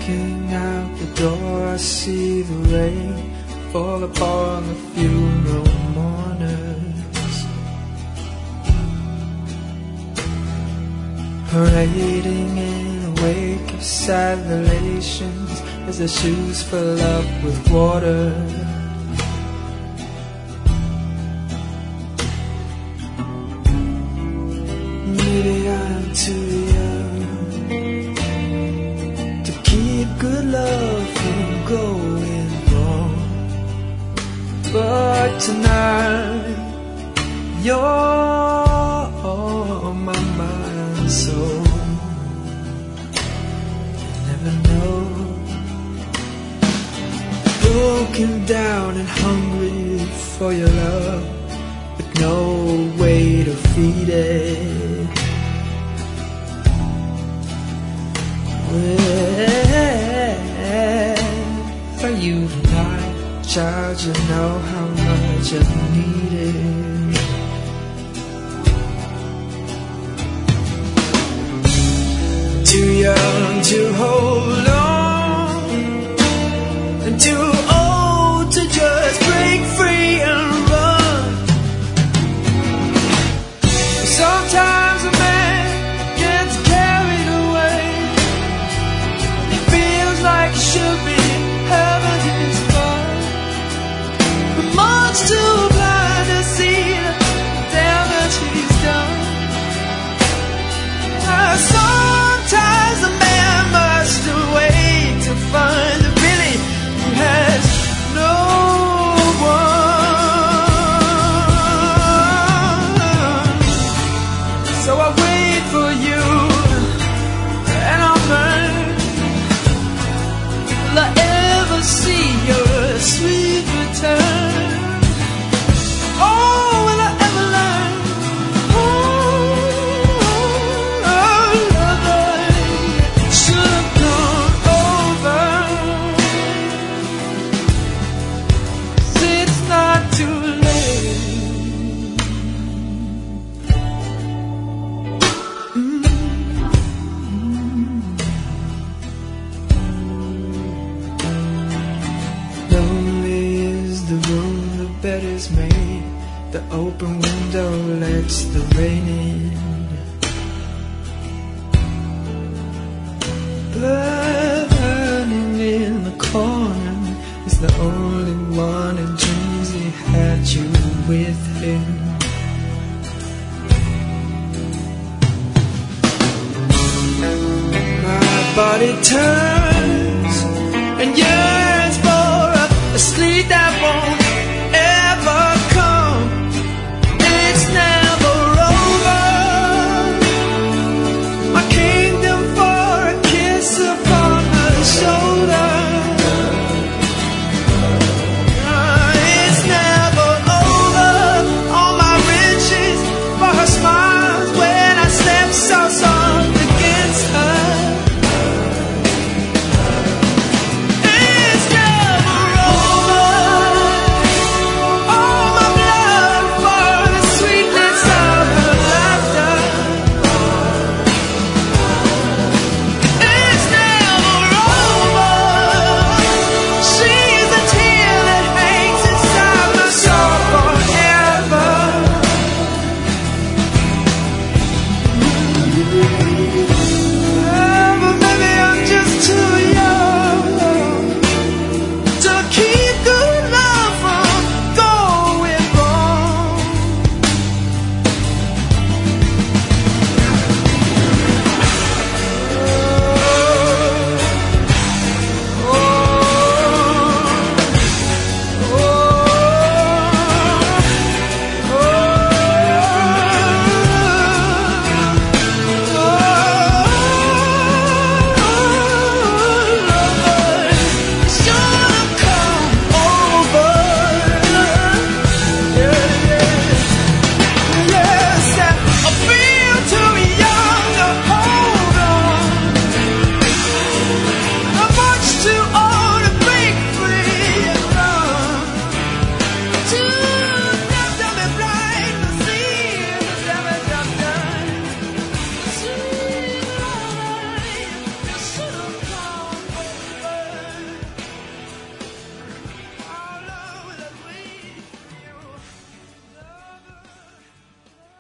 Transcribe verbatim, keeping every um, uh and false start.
Looking out the door, I see the rain fall upon the funeral mourners, parading in a wake of sad relations as their shoes fill up with water. Maybe I'm too young to keep good love from going wrong, but tonight you're on my mind, so you never know. Broken down and hungry for your love, with no way to feed it. Where are you tonight, child? You know how much I need it. Too young to hold on, and too old to just break free and run. Sometimes a man gets carried away, feels like it should be having his fun, but much too blind to see the damage he's done. Sometimes a man must wait to find the really who has no one. So I wait for you, and I'll learn. Will I ever see your sweet return? Oh, will I ever learn? Oh, love that should have gone over. 'Cause it's not too late. Lonely is the room the bed is made, the open window lets the rain in. Burning in the corner is the only one in dreams he had you with him. My body turns